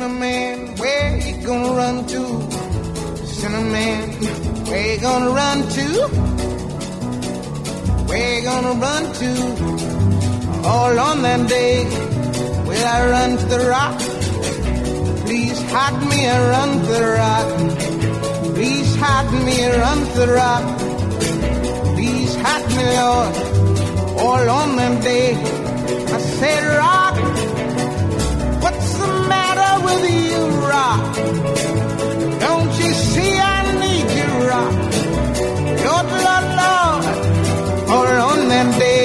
Cinnamon, where you gonna run to? Cinnamon, where you gonna run to? Where you gonna run to? All on that day, will I run to the rock? Please hide me and run to the rock. Please hide me and run to the rock. Please hide me, Lord. All on that day, I said, rock, what's the matter with you, rock? Don't you see I need you, rock? Lord, Lord, Lord, all on that day.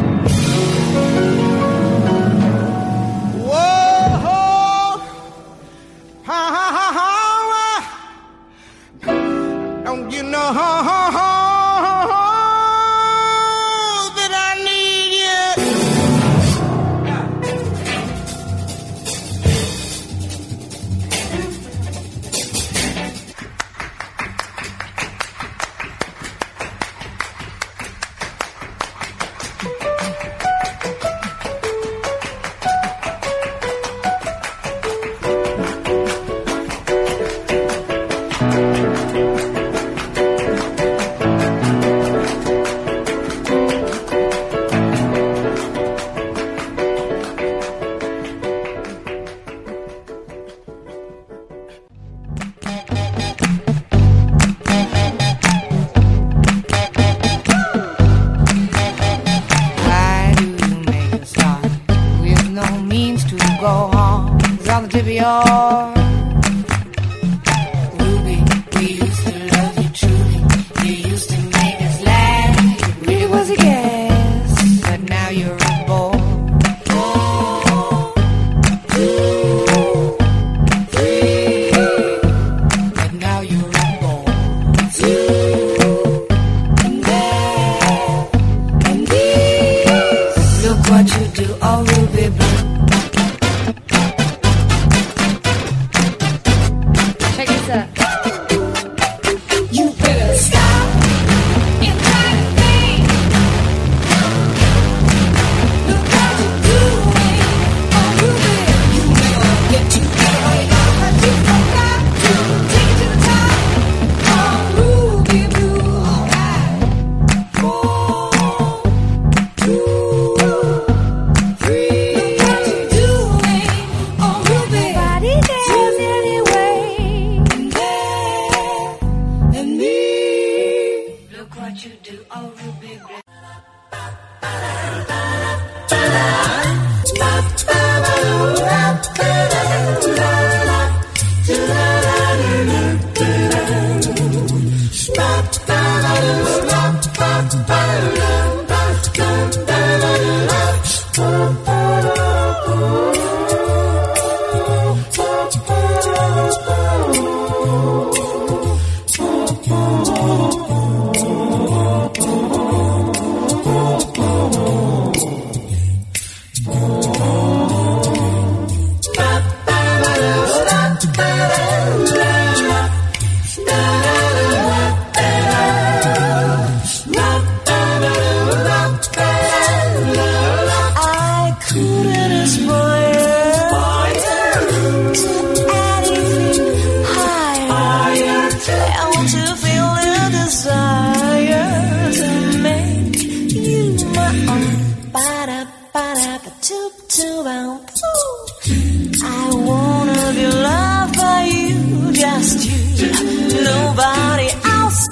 Whoa, ha, ha, ha, ha. Don't you know, ha, ha, ha.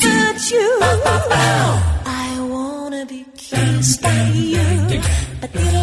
I wanna be kissed by you, but